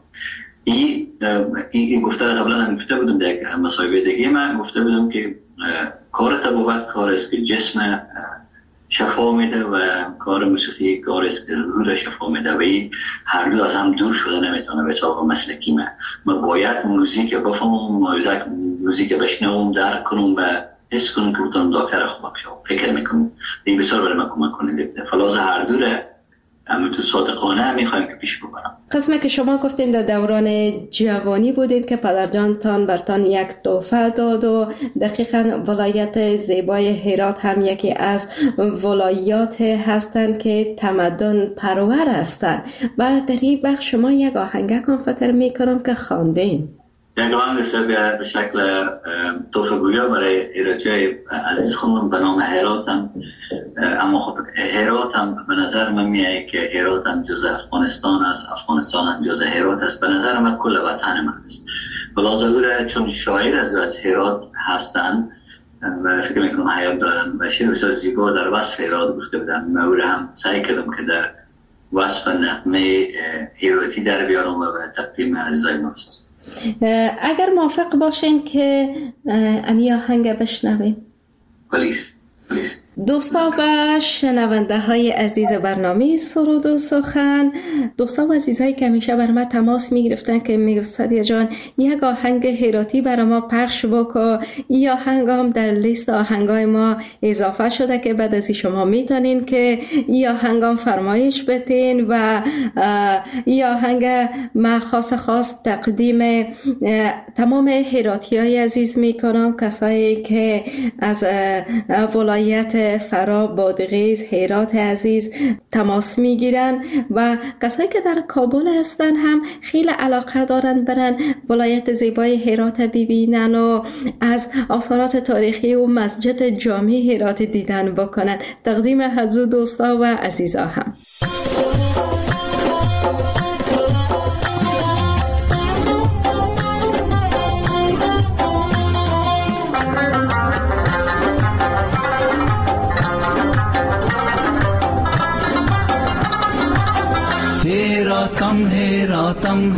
Speaker 3: این گفته قبلا هم گفته بودم در مصاحبه دیگه من گفته بودم که کار طبابت کار است که جسم شفا میده و کار موسیقی کار است که روح را شفا میده و این هر دو از هم دور شده نمیتونه. به حساب مسلکی من باید موزیک بفهمم، موزیک بشنوم، درک کنم و حس کنم که بتونم دکتر خوب بشم. فکر میکنم این بسیار برای من کمک کننده. فلاز هر دوره تو صادقانه میخوایم که پیش ببرم.
Speaker 2: قسمه که شما گفتین در دوران جوانی بودین که پدرجانتان برتان یک تحفه داد و دقیقاً ولایت زیبای هرات هم یکی از ولایات هستند که تمدن پرور هستند و در این بخش شما یک آهنگکم فکر میکنم که خواندین.
Speaker 3: یک آهنگ به شکل تحفه گویا برای ایراجای عزیز خوندم به نام هرات هم. اما خب هرات هم به نظر من میاد که هرات هم جز افغانستان است، افغانستان هم جز هرات است. به نظر من کل وطن من است. بلازاگوره چون شاعر از هرات هستن و فکر میکنم حیات دارن و شعر بسیار زیبا در وصف هرات گفته بودن. من او هم سعی کردم که در وصف نغمه هراتی در بیارم و به تقدیم عزیزای ما بسازم.
Speaker 2: اگر موافق باشین که امی آهنگ بشنویم.
Speaker 3: پلیس.
Speaker 2: دوستا و شنونده های عزیز برنامه سرود و سخن، دوستا و عزیزایی که همیشه بر ما تماس می گرفتن که می گفت سعدیه جان یک آهنگ هراتی برای ما پخش بکن. این آهنگ هم در لیست آهنگای ما اضافه شده که بعد از شما میتونین که این آهنگ هم فرمایش بتین و این آهنگ ما خاص تقدیم تمام هراتی های عزیز میکنم، کسایی که از ولایت فرا، بادغیس، هرات عزیز تماس میگیرن و کسایی که در کابل هستن هم خیلی علاقه دارن برن ولایت زیبای هرات ببینن و از آثارات تاریخی و مسجد جامع هرات دیدن بکنن. تقدیم حضور دوستا و عزیزا هم.
Speaker 4: هیراتم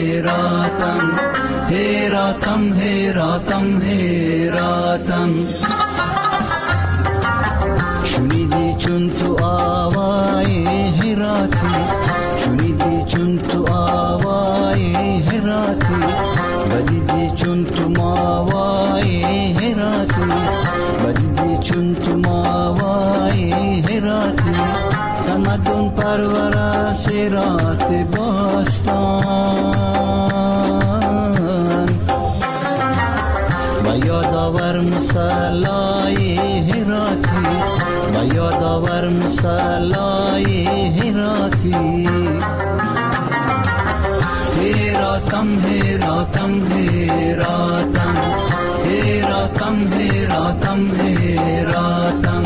Speaker 4: شنیدی چون تو آوای هراتی، شنیدی چون تو آوای هراتی، بدیدی چون تو ماوای هراتی، بدیدی چون تو ماوای هراتی، تمدن پرور هرات باستان و یادآور مصلای هراتی، و یادآور مصلای هراتی. हेरातम हेरातम हेरातम हेरातम हेरातम हेरातम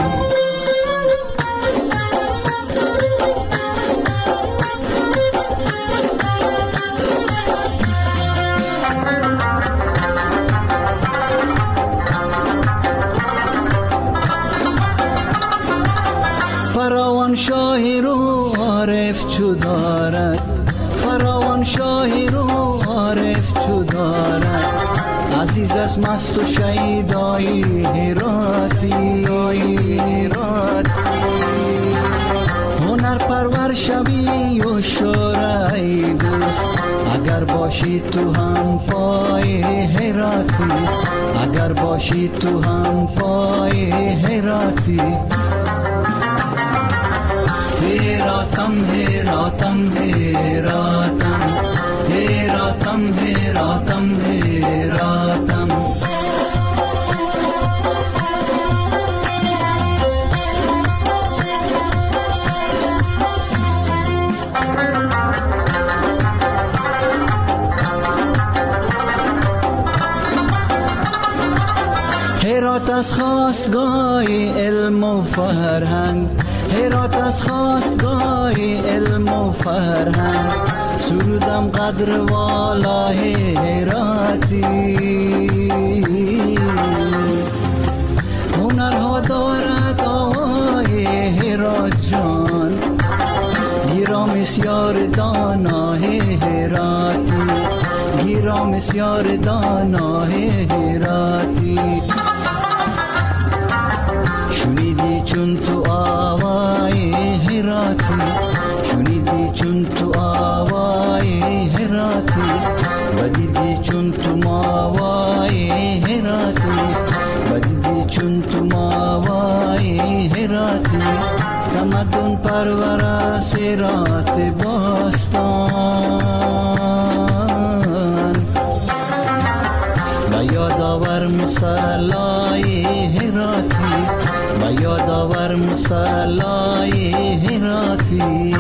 Speaker 4: فراوان شاهی رو عارف چو دارد فراوان شاهی رو عارف چو دارد عزیز از مست و شیدایی هراتی هنر پرور شبی و شورای دوست اگر باشی تو هم پای هراتی اگر باشی تو هم پای هراتی हेरातम हेरातम हेरातम हेरातम हेरातम हेरातम هرات از خواستگاه علم و فرهنگ هرات از خواستگاه علم و فرهنگ سرودم قدر والای هراتی هنرها دارد آوای هرات جان گیرا مسیار دانای هراتی گیرا مسیار دانای هراتی شنیدی چون تو آوای هراتی شنیدی چون تو آوای هراتی بدیدی چون تو ماوای هراتی بدیدی چون تو ماوای هراتی تمدن پرور سرات باستان و یادآور مصلای هراتی و یادآور مصلای هراتی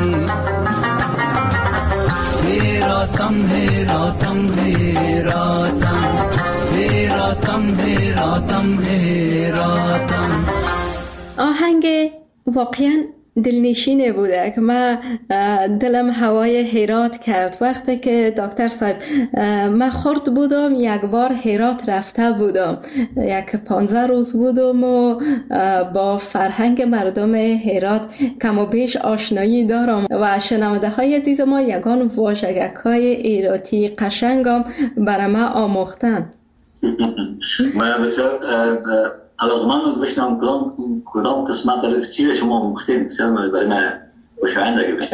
Speaker 4: هراتم هراتم هراتم هراتم هراتم هراتم
Speaker 2: آهنگ واقعا دلنشینه بوده که من دلم هوای هرات کرد. وقتی که دکتر صاحب من خرد بودم یک بار هرات رفته بودم، یک 15 روز بودم و با فرهنگ مردم هرات کم و بیش آشنایی دارم و شنونده های عزیز ما یگان واژگک های ایراتی قشنگم برای ما آموختن.
Speaker 3: من بسیار علاقمند بشنم کدام قسمت رو چی شما مختیم بسیار برای من خوشایند اگه بشنم.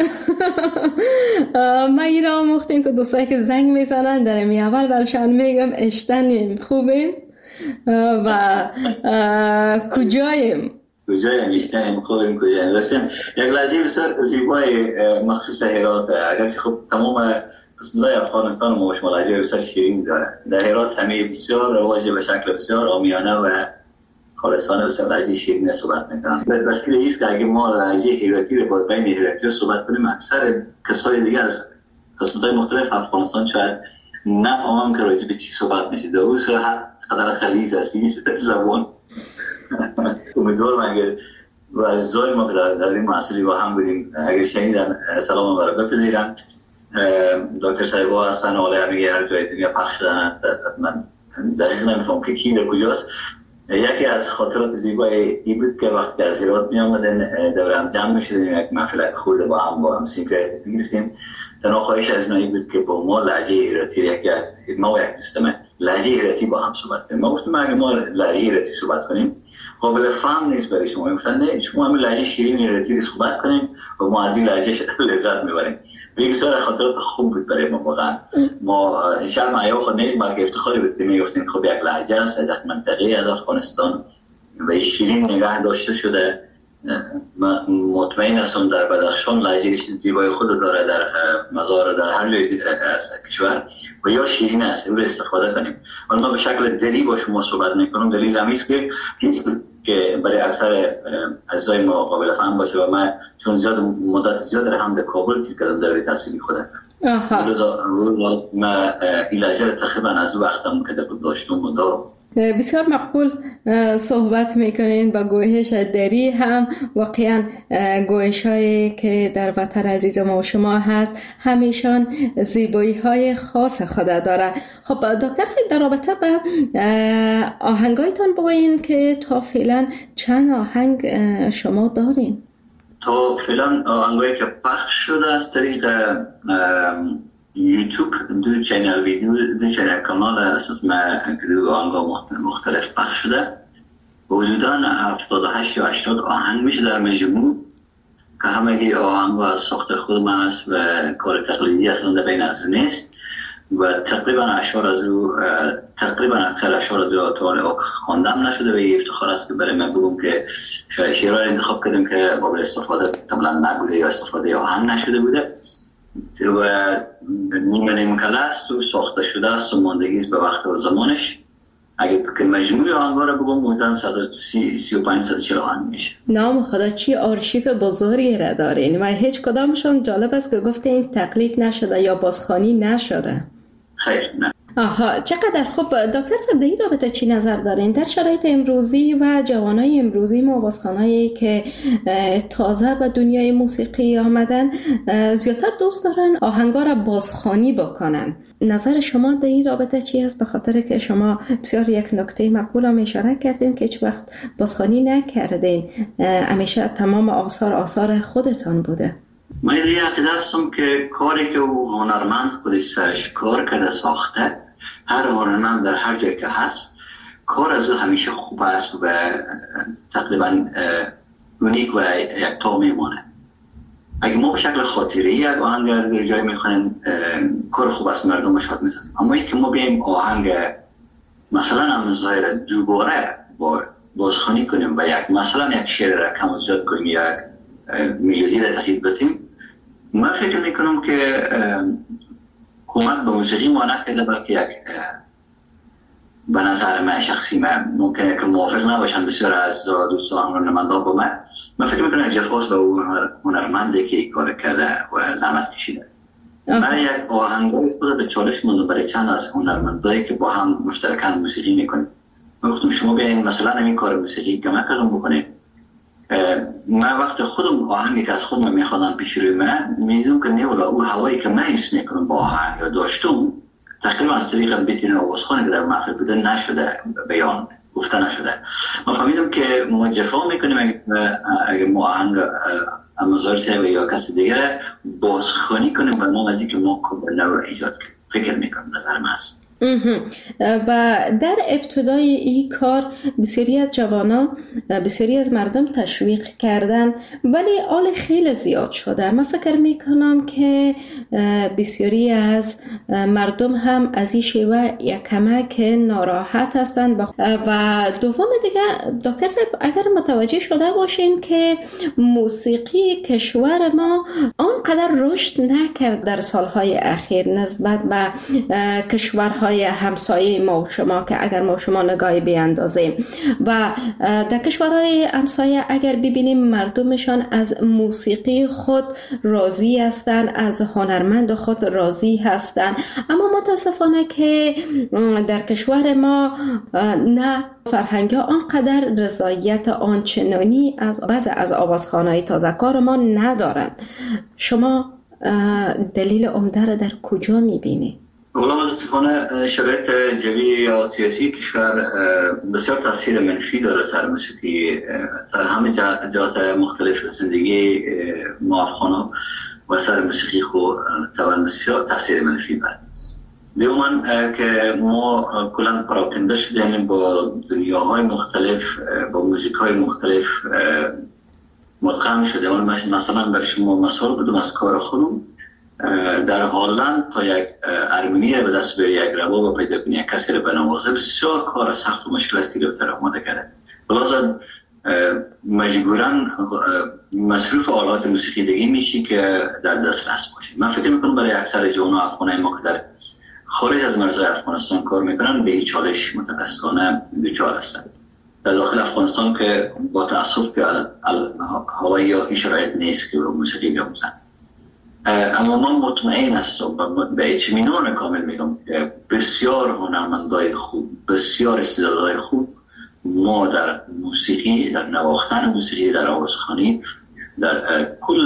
Speaker 2: من این را مختیم که دوستایی که زنگ میزنن در می اول برشان میگم اشتنیم خوبیم و کجاییم
Speaker 3: اشتنیم خوبیم کجاییم. رسیم یک لحظه بسیار زیبای مخصوص هرات، اگرچه خب تمام قسمت‌های افغانستان ما شما لحظه بسیار شیرین داره. در هرات همه بسیار رواج به شکل بسیار عامیانه و خالصانه بسیار لحظه شیرین صحبت میکنم. به دلیل ایست که اگه ما لحظه هراتی رو با بین هراتی صحبت کنیم اکثر کسای دیگه از قسمت‌های مختلف افغانستان شاید نفهمم که راجع به چی صحبت میشه. دوست قدر خلیز است نیست زبان. امیدوارم اگر و عزیزای ما که در این محصولی با هم بودیم اگر شنیدن سلام برای بپذیرن. دکتر صاحبا هستن و همه هر جای دنیا پخش شدن. من دقیق نمیفهم که کی در کجاست. یکی از خاطرات زیبای این بود که وقتی از هرات می آمدن دور هم جمع می شدیم، یک محفل خورده با هم سیگرت می‌گرفتیم. تنها خواهش از نایی بود که با ما لهجه هراتی یکی از ما و یک دوستم لهجه هراتی با هم صحبت کنیم. ما گفتیم اگه ما لهجه هراتی صحبت کنیم قابل فهم نیست برای شما. گفتن نه شما همین لهجه شیرین هراتی صحبت کنیم و ما از این لهجه لذت میبریم. بسیار خاطرات خوب بود برای ما واقعا. ما ان شاء الله ما خود نیم که افتخاری بود میگفتیم خب یک لهجه است در منطقه از افغانستان و شیرین نگاه داشته شده. مطمئن هستم در بدخشان لهجه زیبای خود داره، در مزار، در هر جای از کشور و یا شیرین است او استفاده کنیم. ما به شکل دلی با شما صحبت میکنم. دلیل همین است که برای اکثر عزیزای ما قابل فهم باشه و من چون زیاد مدت زیاد در هم در کابل تیر کردم دوره تحصیلی خودم روز ما ایلاجه تقریبا از وقتم که داشتم و دارم.
Speaker 2: بسیار مقبول صحبت میکنین. با گویش دری هم واقعا گویش هایی که در وطن عزیز ما و شما هست همیشان زیبایی های خاص خود داره. خب دکتر صاحب، در رابطه به آهنگایتان بگوین که تا فعلا چند آهنگ شما دارین؟
Speaker 3: تا فعلا آهنگایی که پخش شده از طریق یوتیوب دو چینل ویدیو، دو چینل کانال اساس ما دو آهنگ مختلف پخش شده. حدوداً 78 یا 80 آهنگ میشه در مجموع که همه آهنگ از ساخت خود من است و کار تقلیدی اصلا بین از او نیست و تقریبا اکثر اشعار از او تا خواندم نشده و افتخار است که برای من بگم که شاید شعرهای انتخاب کردیم که قابل استفاده کاملا نبوده یا استفاده آهنگ نشده بوده و نیمه کله است و ساخته شده است و ماندگی است به وقت و زمانش. اگر که مجموع آهنگ‌ها رو بگم بودن 135-140 آهنگ میشه.
Speaker 2: نام خدا چی آرشیو بزرگی را دارین و هیچ کدامشون جالب است که گفته این تقلید نشده یا بازخوانی نشده.
Speaker 3: خیر نه.
Speaker 2: آها، چقدر خوب. دکتر صاحب، در این رابطه چی نظر دارین؟ در شرایط امروزی و جوانای امروزی ما بازخوانایی که تازه به دنیای موسیقی آمدن زیادتر دوست دارن آهنگا را بازخوانی بکنن. نظر شما در این رابطه چی است؟ به خاطر که شما بسیار یک نکته مقبول هم اشاره کردین که هیچ وقت بازخوانی نکردین، همیشه تمام آثار خودتان بوده.
Speaker 3: من از این عقیده هستم که کاری که او هنرمند خودش سرش کار کرده ساخته، هر هنرمند در هر جای که هست کار از او همیشه خوب است و تقریبا اونیک و یک تا میمانه. اگه ما به شکل خاطری یک آهنگ در جای میخوانیم کار خوب است، مردم شاد میسازیم. اما این که ما بیاییم آهنگ مثلا هم ظاهر دوباره بازخوانی کنیم و مثلا یک شعر را کم و زیاد کنیم یا میلودی را تغییر بدیم، من فکر میکنم که کمک به موسیقی ما نکرده، بلکه یک به نظر من شخصی من ممکنه که موافق نباشن بسیار از دوستان هنرمندان با من فکر میکنم جفاست به اون هنرمنده که کار کرده و زحمت کشیده. برای یک آهنگای خود به چالش موندم برای چند از هنرمندایی که با هم مشترکاً موسیقی میکنیم. من گفتم شما بیاین مثلا این کار موسیقی کمک کردم بکنید. من وقت خودم آهنگی که از خودم میخوادم پیش روی من میدونم که نه او هوایی که من حس میکنم با آهنگ یا داشتم تقریبا از طریق بیتین و آوازخوانی که در محفل بوده نشده، بیان گفته نشده. من فهمیدم که ما جفا میکنیم اگر ما آهنگ امازار صاحب یا کسی دیگه بازخوانی کنیم به نام ازی که ما نو ایجاد کنیم. فکر میکنم نظر من است.
Speaker 2: و در ابتدای این کار بسیاری از جوانا، بسیاری از مردم تشویق کردن، ولی آل خیلی زیاد شده. من فکر میکنم که بسیاری از مردم هم از این شیوه یک کمک ناراحت هستند. و دوم دیگه دکتر صاحب، اگر متوجه شده باشین که موسیقی کشور ما آنقدر رشد نکرد در سالهای اخیر نسبت به کشورهای همسایه ما و شما، که اگر ما شما نگاهی بیاندازیم و در کشورهای همسایه اگر ببینیم مردمشان از موسیقی خود راضی هستند، از هنرمند خود راضی هستند، اما متاسفانه که در کشور ما نه فرهنگ ها آنقدر رضایت آنچنانی از بعض از آوازخوان‌های تازه‌کار ما ندارن. شما دلیل عمده را در کجا می‌بینید؟
Speaker 3: اولا متاسفانه شرایط جوی یا سیاسی کشور بسیار تاثیر منفی داره سر موسیقی، سر همه جهات مختلف زندگی ما افغانا و سر موسیقی خود بسیار تاثیر منفی داره. دوما که ما کلا پراکنده شدیم با دنیاهای مختلف، با موزیک‌های مختلف مدغم شدیم. مثلا برای شما مثال بدم از کار خودم، در هلند تا یک ارمنی به دست بری، یک رباب پیدا کنی، یک کسی رو بنوازه بسیار کار سخت و مشکل است که دکتر آماده کرده. لازم مجبوراً مصروف آلات موسیقی دیگه میشی که در دسترس باشه. من فکر میکنم برای اکثر جوانان افغانای ما که در خارج از مرزهای افغانستان کار میکنن به این چالش متاسفانه دچار هستند. در داخل افغانستان که با تأسف که هوایی یا شرایط نیست که موسیقی بیاموزن. اما من مطمئن هستم و به اطمینان کامل میگم که بسیار هنرمندای خوب، بسیار استعدادهای خوب ما در موسیقی، در نواختن موسیقی، در آوازخوانی، در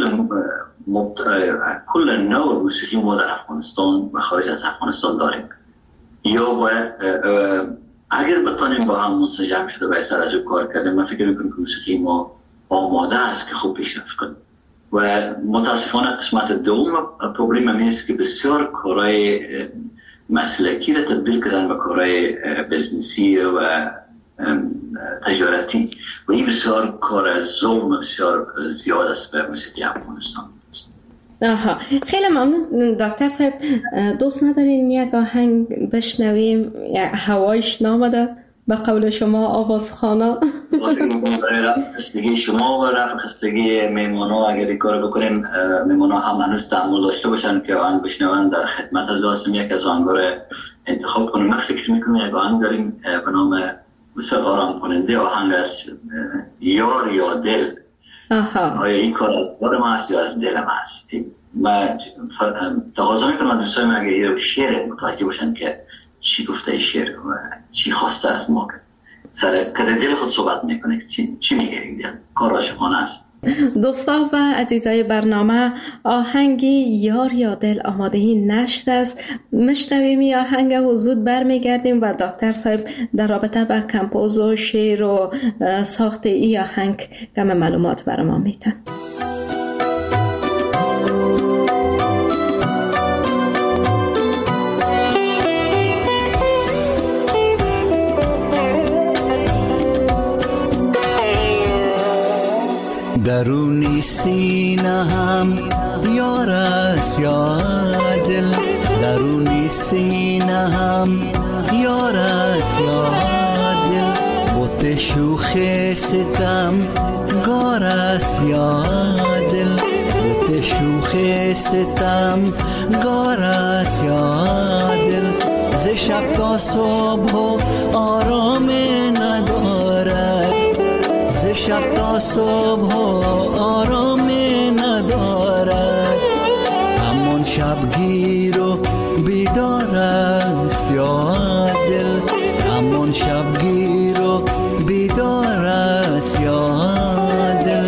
Speaker 3: کل نوع موسیقی ما در افغانستان و خارج از افغانستان داریم. یا باید اگر بتانیم با هم منسجم شده و سر از او کار کردیم، من فکر میکنم که موسیقی ما آماده است که خوب پیشرفت کنیم. و متاسفانه قسمت دوم پروبلم همین است که بسیار کارهای مسلکی را تبدیل کردن به کارهای بزنسی و تجارتی و این بسیار کار ظلم بسیار زیاد است به موسیقی افغانستان.
Speaker 2: آها، خیلی ممنون دکتر صاحب. دوست ندارین یک آهنگ بشنویم؟ هوایش نامده به قول شما آوازخوانا.
Speaker 3: خستگی شما و رفع خستگی میمونا اگر این کار بکنیم، میمونا هم هنوز تحمل داشته باشن که آهنگ بشنون. در خدمت از لازم یک از آهنگا رو انتخاب کنیم. من فکر میکنم یک آهنگ داریم به نام بسیار آرام کننده، آهنگ از یار یا دل. آیا این کار از کار ما است یا از دل ما است؟ من تقاضا میکنم دوستای من اگر این شعر متوجه باشن که چی گفته شعر و چی خواسته از ما، سر کده دل خود صحبت میکنه، چی میگه این دل، کار عاشقانه است.
Speaker 2: دوستان و عزیزای برنامه، آهنگی یار یا دل آمادهی نشر است. میشنویم این آهنگ و زود برمیگردیم و دکتر صاحب در رابطه با کمپوز و شعر و ساخت این آهنگ کم معلومات برای ما میتن.
Speaker 4: درونی سینه هم یار است یا دل، درونی سینه هم یار است یا دل، بوت شوخ ستم گار است یا دل، بوت شوخ ستم گار است یا دل، ز شب تا صبح آرام ندارد، ز شب تا صبح آرام ندارد، همون شبگیر و بیدار است یا دل، همون شبگیر و بیدار است یا دل.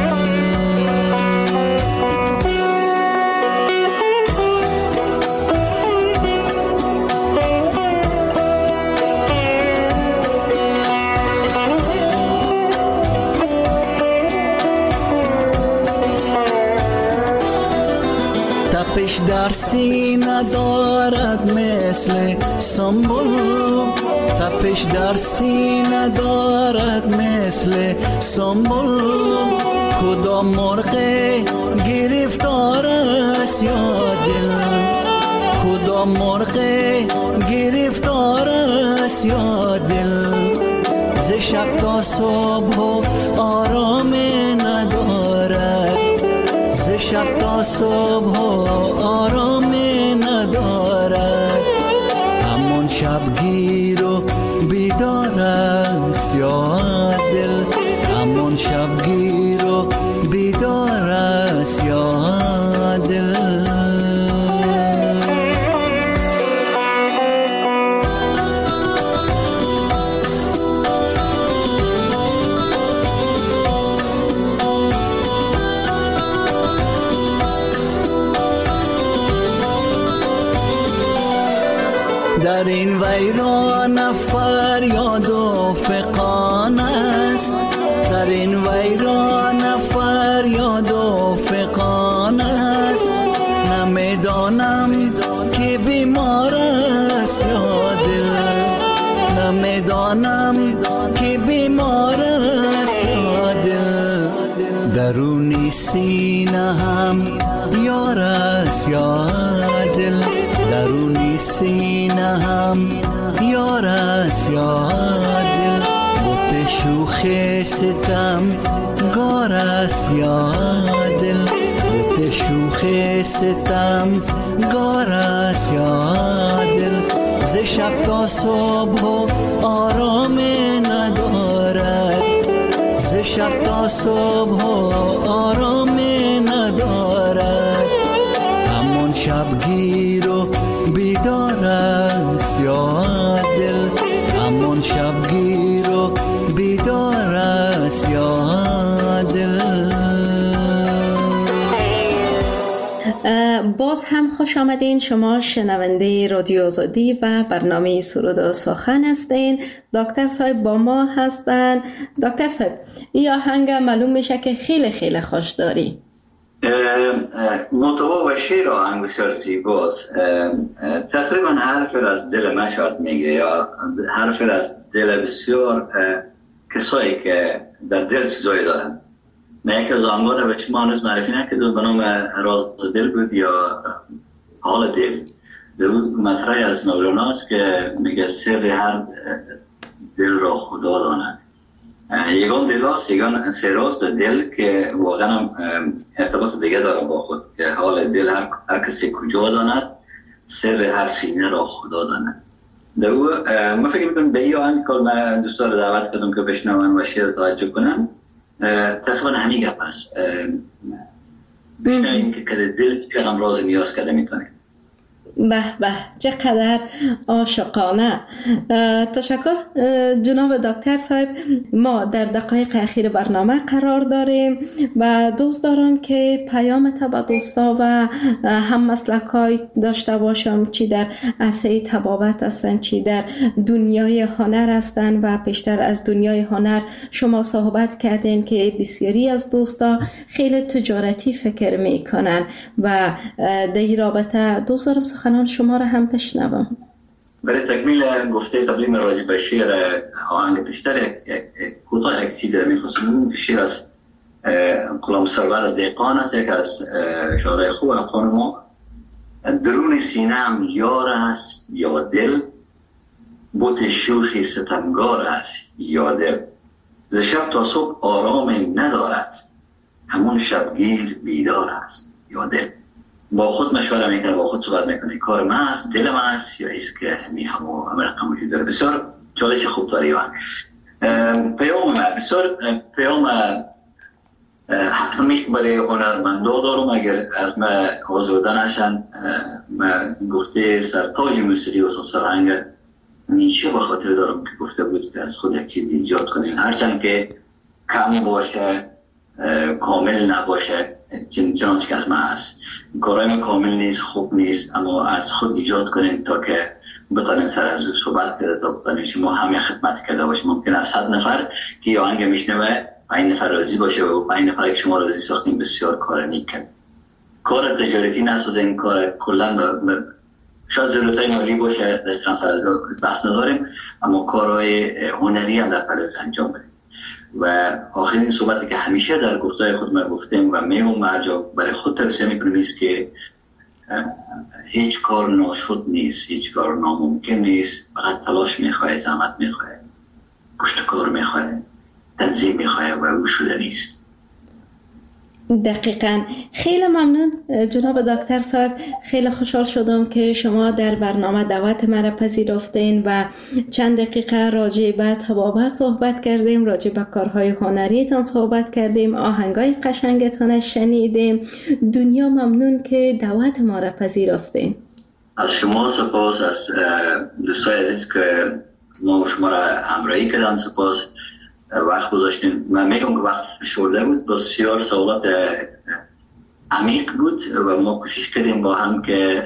Speaker 4: تپش در سینه دارد مثل سنبل، تپش در سینه دارد مثل سنبل، کدام مرغ گرفتار است یا دل، کدام مرغ گرفتار است یا دل، ز شب تا صبح آرام ندارد، ز شب تا صبح آرام ندارد، همون شبگیر و بیدار است یا دل، همون شبگیر و بیدار است یا دل. در این ویران فریاد و فغان است، در این ویران فریاد و فغان است، نمیدانم که بیمار است یا دل، نمیدانم که بیمار است یا دل، درونی سینه هم یار است یا دل، درونی سینه هم یار است یا دل، بوت شوخ ستم گار است یا دل، بوت شوخ ستم گار است یا دل، ز شب تا صبح آرام ندارد، ز شب تا صبح آرام ندارد، شبگیر و بیدار است یا دل، همون شبگیر و بیدار است یا دل.
Speaker 2: باز هم خوش آمدین. شما شنونده رادیو آزادی و برنامه سرود و سخن هستین. دکتر صاحب با ما هستن. دکتر صاحب این آهنگ معلوم میشه که خیلی خیلی خوش داری.
Speaker 3: محتوا و شعر آهنگ بسیار زیباست. تقریبا حرف از دل من شاید میگه، یا حرف از دل بسیار کسایی که در دل چیزایی دارن. نه یکی از آهنگا رو به شما هنوز معرفی نکردم، به نام راز دل بود یا حال دل. مطرح از مولاناست که میگه سر هر دل را خدا داند. یگان دل هست، یگان سراست دل که واقعا ارتباط دیگه داره با خود، که حال دل هر کسی کجا داند، سر هر سینه را خدا داند. من فکر میکنم به این آهنگ که من دوستا رو دعوت کردم که بشنون و شعر توجه کنم، تقریبا همین گپ هست. بشنویم که دل چقدر راز نیاز کرده میتونه.
Speaker 2: به به چقدر عاشقانه. تشکر جناب دکتر صاحب. ما در دقایق اخیر برنامه قرار داریم و دوست دارم که پیام تا دوستا و هم مسلکای داشته باشم، چی در عرصه طبابت هستن، چی در دنیای هنر هستن. و پیشتر از دنیای هنر شما صحبت کردین که بسیاری از دوستا خیلی تجارتی فکر میکنن و در این رابطه دوست دارم سخنان شما را هم بشنوم.
Speaker 3: برای تکمیل گفته قبلی من راجع به شعر آهنگ پیشتر کوتاه یک چیز می‌خواستم. شعر از غلام سرور دهقان است، یک از شاعرای خوب افغان ما. درون سینه‌ام یار است یا دل، بت شوخی ستمگار است یا دل. ز شب تا صبح آرام ندارد، همون شبگیر بیدار است یا دل. با خود مشوره میکنه، با خود صحبت میکنه، کار من است، دل من است، یا ایست که همه رقم وجود داره. بسیار چالش خوب داری. پیام من بسیار پیام حتمی برای هنرمندا دارم. اگر از من آزرده نشن، من گفته سرتاج موسیقی و سرهنگ نیچه به خاطر دارم که گفته بود که از خود یک چیز ایجاد کنیم، هرچند که کم باشه، کامل نباشه، چنانچه که از من هست. کارهای من کامل نیست، خوب نیست، اما از خود ایجاد کنیم تا که بتانین سر از او صحبت کرده، تا بتانین شما همه خدمت کرده باشیم. ممکن است 100 نفر که یا آهنگ میشنوه 5 نفر راضی باشه و 5 نفر که شما راضی ساختیم بسیار کار نیک کرد. کار تجارتی نسازین، کار کلا شاید ضرورتای مالی باشه، دقیقا سر بحث نداریم، اما کارهای هنری هم در پلوز انجام بدیم. و آخرین صحبتی که همیشه در گفتای خود ما گفتیم و میمون مرجع برای خود توصیه میکنیم است که هیچ کار ناشد نیست، هیچ کار ناممکن نیست، فقط تلاش میخواه، زحمت میخواه، پشت کار میخواه، تنظیم میخواه و او شده نیست.
Speaker 2: دقیقاً. خیلی ممنون جناب دکتر صاحب. خیلی خوشحال شدم که شما در برنامه دعوت مرا پذیرفتین و چند دقیقه راجع به طبابت صحبت کردیم، راجع به کارهای هنریتان صحبت کردیم، آهنگای قشنگتان شنیدیم. دنیا ممنون که دعوت ما را پذیرفتین.
Speaker 3: از شما سپاس، از دوستای عزیز که ما شما را همراهی کردن سپاس. وقت گذاشتیم. من میگم که وقت شورده بود، بسیار سوالات عمیق بود و ما کوشش کردیم با هم که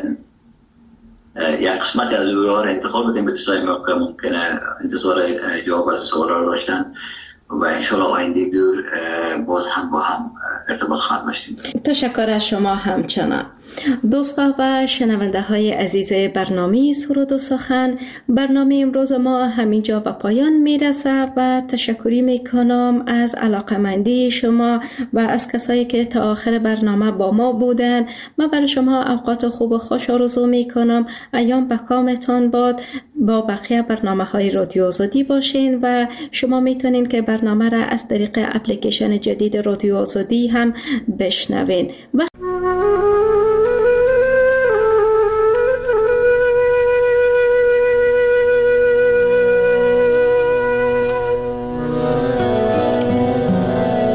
Speaker 3: یک قسمت از او را انتقال بدیم به دوستای ما که ممکنه انتظار جواب از سوال را داشتن و انشاءالله آینده دور باز هم با هم ارتباط خواهد داشتیم.
Speaker 2: تشکر از شما همچنان. دوستا و شنونده های عزیز برنامه سرود و سخن، برنامه امروز ما همینجا به پایان میرسه و تشکری میکنم از علاقمندی شما و از کسایی که تا آخر برنامه با ما بودن. من برای شما اوقات خوب و خوش آرزو میکنم. ایام به کامتان باد. با بقیه برنامه های رادیو آزادی باشین و شما میتونین که برنامه را از طریق اپلیکیشن جدید رادیو آزادی هم بشنوین.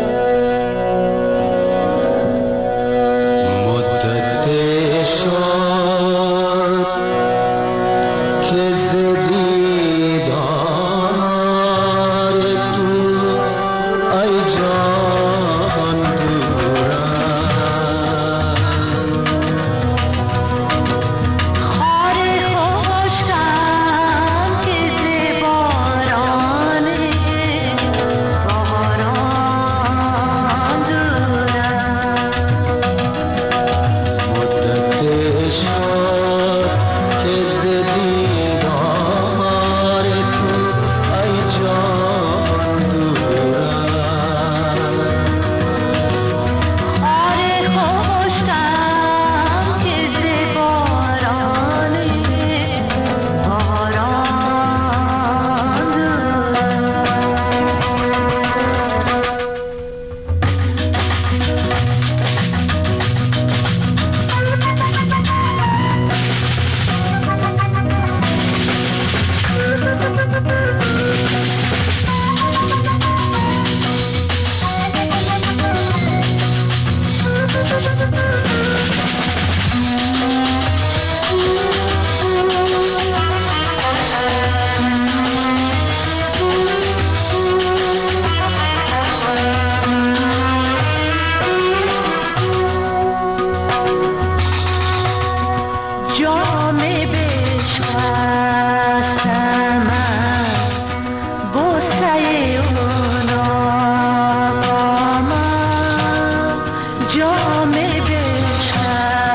Speaker 4: مدت
Speaker 5: همه بشم